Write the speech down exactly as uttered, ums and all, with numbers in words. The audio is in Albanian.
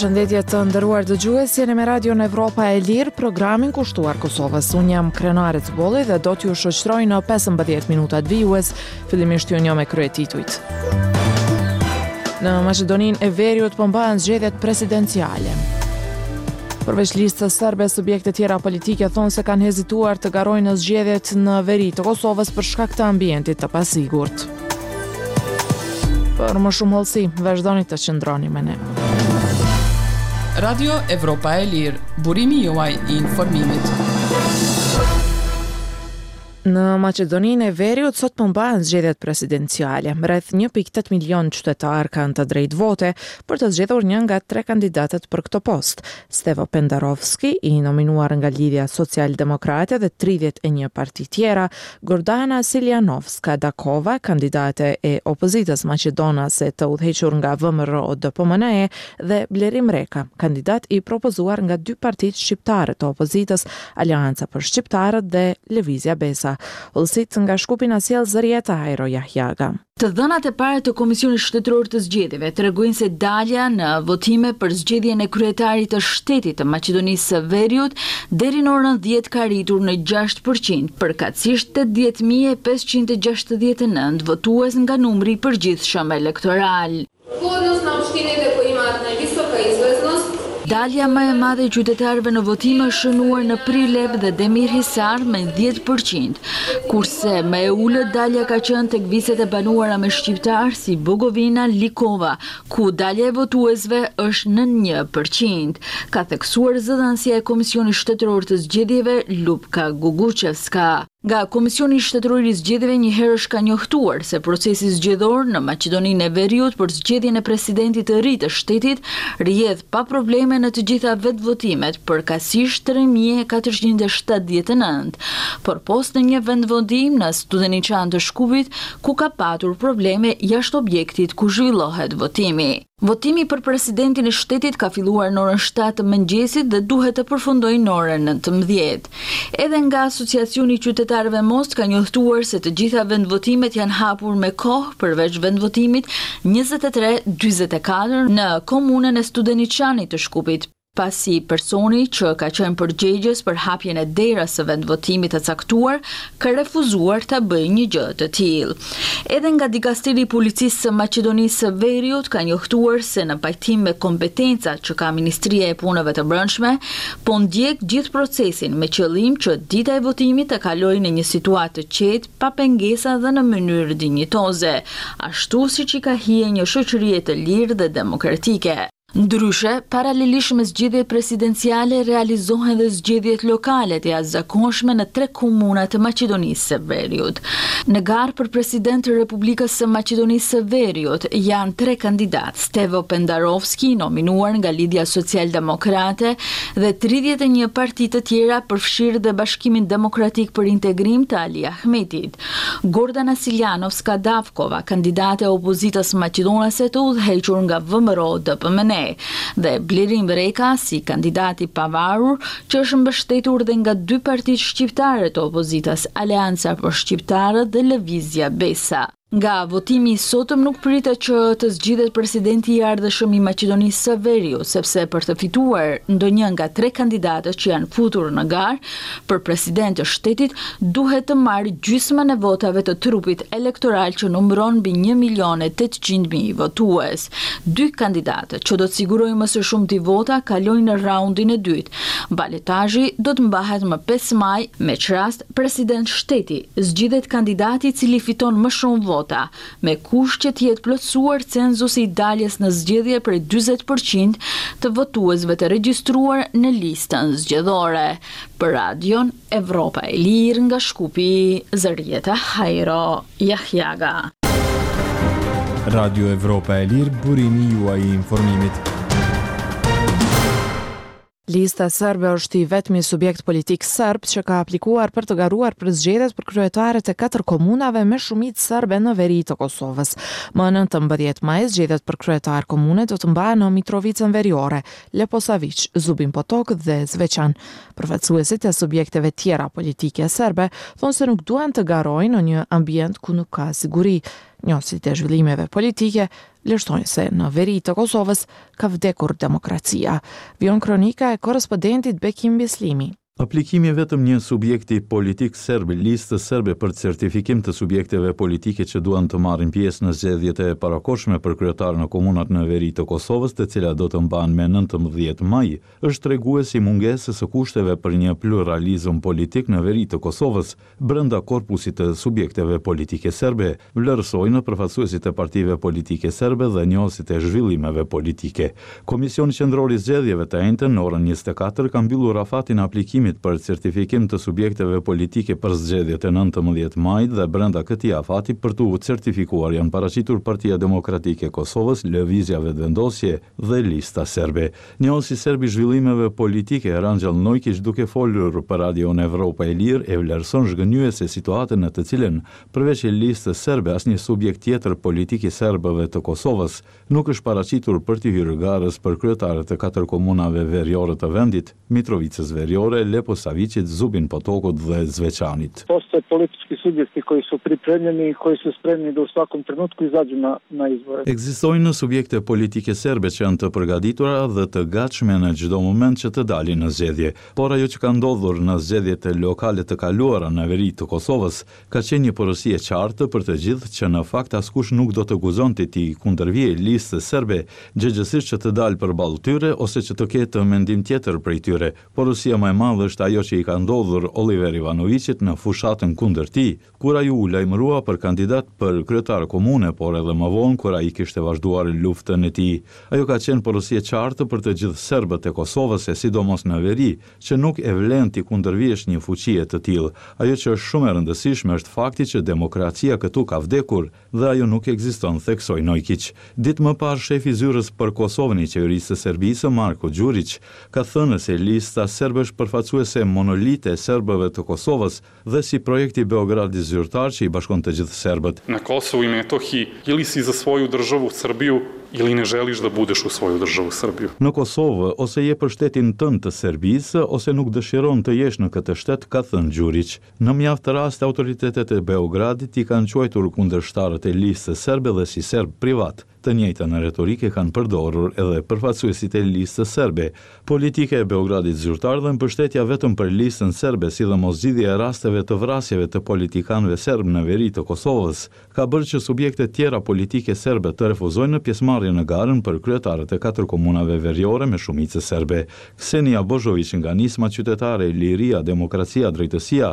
Përshëndetje të nderuar dëgjues, jeni me Radion Evropa e Lirë, programin kushtuar Kosovës. Unë jam krenare të bolli dhe do t'ju shoqëroj në pesëmbëdhjetë minutat vijues, fillimisht ju njoh me kryetitujt. Në Maqedoninë e Veriut po mbahen zgjedhjet presidenciale. Përveç listës serbe, subjekte tjera politike thonë se kanë hezituar të garojnë në zgjedhjet në veri të Kosovës për shkak të ambientit të pasigurt. Për më shumë hollësi, vazhdoni të qëndroni me ne. Radio Evropa e Lirë, burimi juaj i informimit. Në Maqedoninë e Veriut sot po mbahen zgjedhjet presidenciale. Rreth një pikë tetë milion qytetar kanë të drejtë vote për të zgjedhur një nga tre kandidatët për këtë post. Stevo Pendarovski, i nominuar nga Lidhja Social-Demokrate dhe tridhjetë e një parti tjera, Gordana Siljanovska Dakova, kandidate e opozitës maqedonase të udhëhequr nga V M R O D P M N E, dhe Blerim Reka, kandidat i propozuar nga dy partitë shqiptare të opozitës, Aleanca për Shqiptarët dhe Lëvizja Besa. Ullësit nga Shkupi na sjell Zërieta Hajro Jahjaga. Të dhënat e para të Komisionit Shtetëror të Zgjedhjeve tregojnë se dalja në votime për zgjedhjen e kryetarit të shtetit të Maqedonisë së Veriut deri në orën dhjetë ka rritur në gjashtë përqind, përkatësisht tetëdhjetë mijë e pesëqind e gjashtëdhjetë e nëntë votues nga numri i përgjithshëm elektoral. Dalja më e madhe e qytetarëve në votim është shënuar në Prilep dhe Demir Hisar me dhjetë përqind, kurse më e ulët dalja ka qenë tek viset e banuara me shqiptar si Bogovina, Likova, ku dalja e votuesve është në një përqind, ka theksuar zëdhënësia e Komisionit Shtetëror të Zgjedhjeve Lupka Guguchevska. Nga Komisioni Shtetëror i Zgjedhjeve njëherë është ka njohtuar se procesi zgjedhor në Maqedoninë e Veriut për zgjedhjen e presidentit të ri të shtetit rrjedh pa probleme në të gjitha vetvotimet, përkatësisht tre mijë e katërqind e shtatëdhjetë e nëntë, por post në një vendvotim në Studeniçan të Shkupit, ku ka patur probleme jashtë objektit ku zhvillohet votimi. Votimi për presidentin e shtetit ka filluar në orën shtatë të mëngjesit dhe duhet të përfundojë në orën nëntëmbëdhjetë. Edhe nga Asociacioni i Qytetarëve Most ka njohtuar se të gjitha vendvotimet janë hapur me kohë, përveç vendvotimit njëzet e tre dyzet e katër në komunën e Studeniçanit të Shkupit, pasi personi që ka qenë përgjegjës për hapjen e derës së vendvotimit të caktuar ka refuzuar ta bëjë një gjë të tillë. Edhe nga Dikasteri i Policisë së Maqedonisë së Veriut ka njohtuar se në pajtim me kompetencat që ka Ministria e Punëve të Brendshme, po ndjek gjithë procesin me qëllim që dita e votimit të kalojë në një situatë të qetë, pa pengesa dhe në mënyrë dinjitoze, ashtu siç i ka hije një shoqërie të lirë dhe demokratike. Ndryshe, paralelisht me zgjedhjet presidenciale realizohen dhe zgjedhjet lokale të jashtëzakonshme në tre komuna të Maqedonisë së Veriut. Në garë për president të Republikës së Maqedonisë së Veriut janë tre kandidat: Stevo Pendarovski, nominuar nga Lidhja Social-Demokrate, dhe tridhjetë e një parti të tjera, përfshirë dhe Bashkimin Demokratik për Integrim të Ali Ahmetit. Gordana Siljanovska Davkova, kandidate e opozitës maqedonase të udhëhequr nga V M R O D P M N E, dhe Blerim Reka si kandidati pavarur që është mbështetur dhe nga dy partitë shqiptare të opozitës, Aleanca për Shqiptarët dhe Lëvizja Besa. Nga votimi i sotëm nuk pritet që të zgjidhet presidenti i ardhshëm i Maqedonisë së Veriut, sepse për të fituar ndonjë nga tre kandidatët që janë futur në garë për president të shtetit, duhet të marrë gjysmën e votave të trupit elektoral që numëron mbi një milion e tetëqind mijë votues. Dy kandidatët që do të sigurojnë më së shumti vota kalojnë në raundin e dytë. Balotazhi do të mbahet më pesë maj, me çrast president shteti zgjidhet kandidati i cili fiton më shumë vota, me kusht që të jetë plotësuar cenzusi i daljes në zgjedhje për dyzet përqind të votuesve të regjistruar në listën zgjedhore. Për Radion Evropa e Lirë nga Shkupi, Zërieta Hajro Jahjaga. Radio Evropa e Lirë, burimi juaj i informimit. Lista serbe është i vetmi subjekt politik serb që ka aplikuar për të garuar për zgjedhjet për kryetaret e katër komunave me shumicë serbe në veri të Kosovës. Më nëntëmbëdhjetë maj, zgjedhjet për kryetar komune do të mbahen në Mitrovicën Veriore, Leposavić, Zubin Potok dhe Zveçan. Përfaqësuesit e subjekteve tjera politike serbe thonë se nuk duan të garojnë në një ambient ku nuk ka siguri. Njohësit e zhvillimeve politike lështojnë se në veri të Kosovës ka vdekur demokracia. Vion kronika e korrespondentit Bekim Bislimi. Aplikimi vetëm një subjekti politik serb, listës serbe për certifikim të subjekteve politike që duan të marrin pjesë në zgjedhjet e parakohshme për kryetar në komunat në veri të Kosovës, të cilat do të mbahen me nëntëmbëdhjetë maj, është treguesi mungesës së kushteve për një pluralizëm politik në veri të Kosovës brenda korpusit të subjekteve politike serbe, vlerësojnë përfaqësuesit e partive politike serbe dhe njohësit e zhvillimeve politike. Komisioni Qendror i Zgjedhjeve të Enjtën në orën njëzet e katër ka mbyllur afatin aplikimit për certifikim të subjekteve politike për zgjedhjet e nëntëmbëdhjetë majit dhe brenda këtij afati për të certifikuar janë paraqitur Partia Demokratike e Kosovës, Lëvizja Vetëvendosje dhe Lista Serbe. Njohësi serb i zhvillimeve politike Ranxhell Nojkić, duke folur për Radion Evropa e Lirë, e vlerëson zhgënjuese situatën në të cilën përveç listës serbe asnjë subjekt tjetër politik i serbëve të Kosovës nuk është paraqitur për të hyrë garës për kryetarët e katër komunave veriore të vendit, Mitrovicës Veriore, Lepo Savicit, Zubin Potokut dhe Zveçanit. Postoje politički subjekti koji su pripremljeni i koji su spremni da u svakom trenutku izađu na, na izbore. Ekzistojnë subjekte politike serbe që janë të përgatitura dhe të gatshme në çdo moment që të dalin në zgjedhje, por ajo që ka ndodhur në zgjedhjet lokale të kaluara në veri të Kosovës ka qenë një porosi e qartë për të gjithë që në fakt askush nuk do të guzonte ti kundërvijë listës serbe, gjëgjësisht që të dalë përballë tyre ose që të ketë mendim tjetër prej tyre. Porosia më e madhe është ajo që i ka ndodhur Oliver Ivanovicit në fushatën kundër tij, kur ai u lajmërua për kandidat për kryetar komune, por edhe më vonë kur ai kishte vazhduar luftën e tij. Ajo ka qenë porosi e qartë për të gjithë serbët e Kosovës, e sidomos në veri, që nuk e vlen ti kundërvihesh një fuqie të tillë. Ajo që është shumë e rëndësishme është fakti që demokracia këtu ka vdekur dhe ajo nuk ekziston, theksoi Nojkić. Ditë më parë, shefi zyrës për Kosovën i qeverisë së Serbisë, Marko Đurić, ka thënë se lista serbe është përfaqësuese monolite e serbëve të Kosovës dhe si projekti Beogradi zyrtar që i bashkon të gjithë serbët. Na Kosovu i Metohiji ili si za svoju državu Srbiju ili ne želiš da budeš u svoju državu Srbiju. Në Kosovë ose je për shtetin tënd të Serbisë ose nuk dëshiron të jesh në këtë shtet, ka thënë Đurić. Në mjaft raste autoritetet e Beogradit i kanë quajtur kundërshtarët e listës serbe dhe si serb privat. Të njëjtën retorike kanë përdorur edhe përfaqësuesit e listës serbe. Politika e Beogradit zyrtar dhe mbështetja vetëm për listën serbe, si dhe mosgjidhja e rasteve të vrasjeve të politikanëve serb në veri të Kosovës, ka bërë që subjekte tjera politike serbe të refuzojnë pjesëmarrje në garën për kryetarët e katër komunave veriore me shumicë serbe. Ksenia Božović nga nisma qytetare Liria, Demokracia, Drejtësia